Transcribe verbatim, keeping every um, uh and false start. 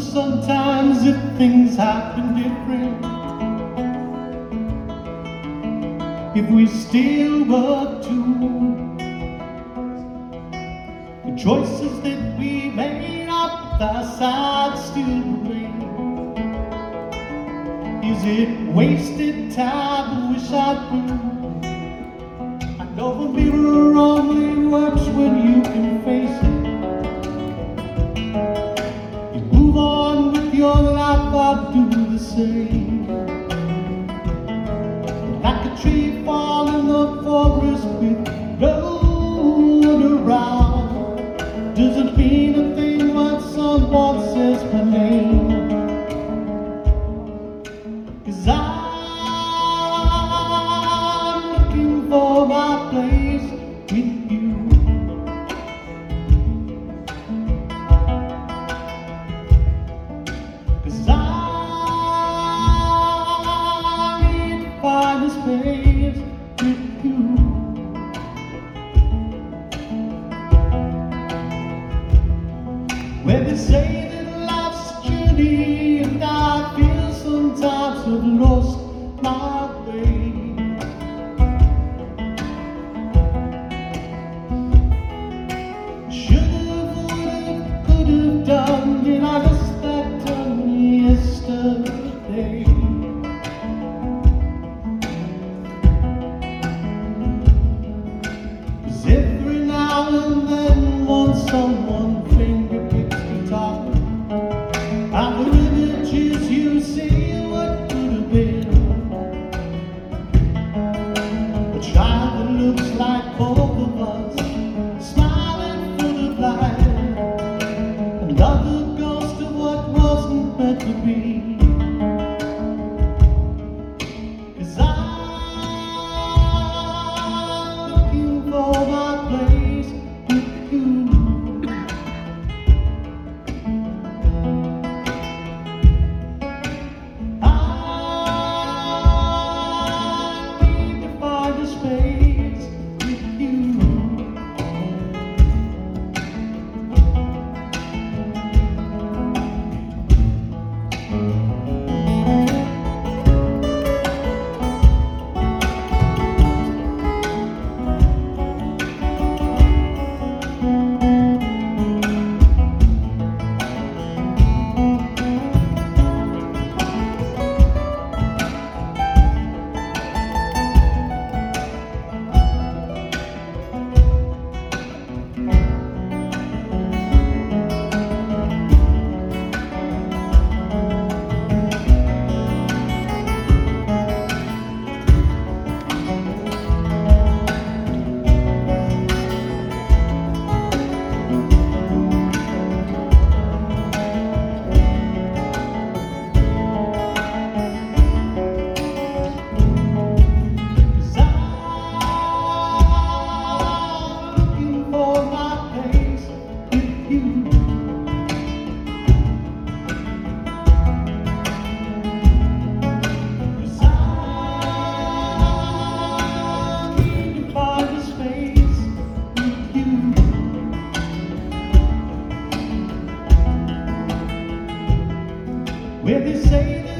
sometimes if things happen different, if we still were two, the choices that we made up the side still remain. Is it wasted time? Wish I knew. I know the mirror only works when you can face it. You move on with your life, I'll do the same. Like a tree fall in the forest with no one around, doesn't mean a thing when someone says my name. 'Cause I'm looking for my place with you. Find a space with you, where they say that life's a journey, and I feel sometimes I've lost my way. Should've, would've, could've done, and I lost that done yesterday. Every now and then, when someone fingerpicks the top, and the images you see what could have been, a child that looks like both of us, smiling full of light, another ghost of what wasn't meant to be. 'Cause I'm looking for my place with you. I need to find a space with you, where they say that